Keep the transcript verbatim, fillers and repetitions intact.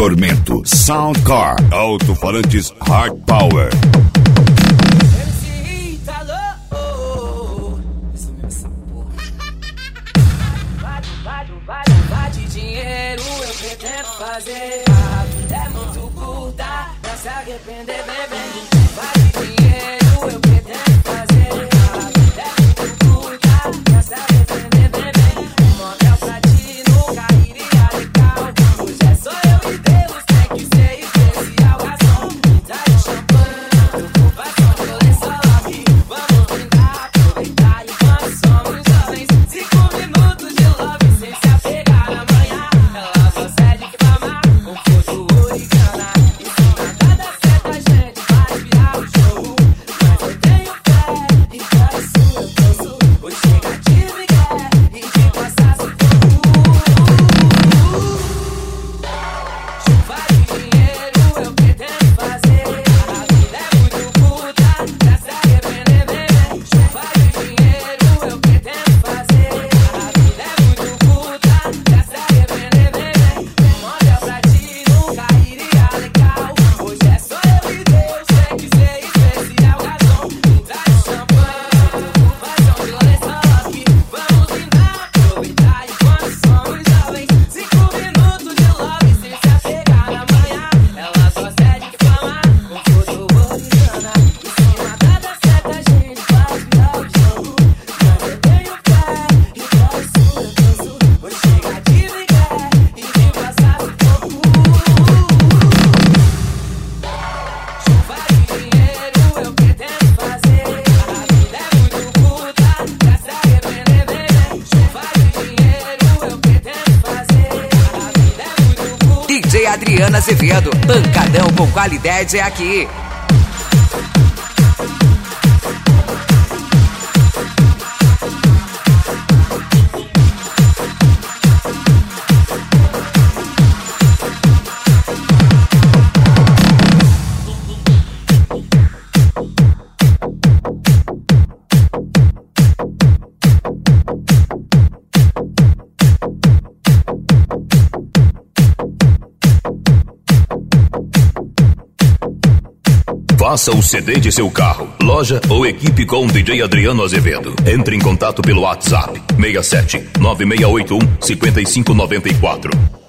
Tormento, Soundcar, alto-falantes Hard Power. Fazer a vida é muito curta pra se arrepender, bem, bem. Vai de dinheiro, eu pretendo fazer. A vida é muito curta pra se arrepender, bem, bem. Um motel pra ti nunca iria legal. Hoje é só eu e Deus, tem que ser especial. Garçom, me traz champanhe, preocupação de coleção aqui. Vamos brindar, aproveitar enquanto somos jovens. Cinco minutos de love sem se apegar amanhã. Ela só cede fama. D J Adriana Azevedo, pancadão com qualidade é aqui. Faça o C D de seu carro, loja ou equipe com D J Adriano Azevedo. Entre em contato pelo WhatsApp seis sete nove seis oito um cinco cinco nove quatro.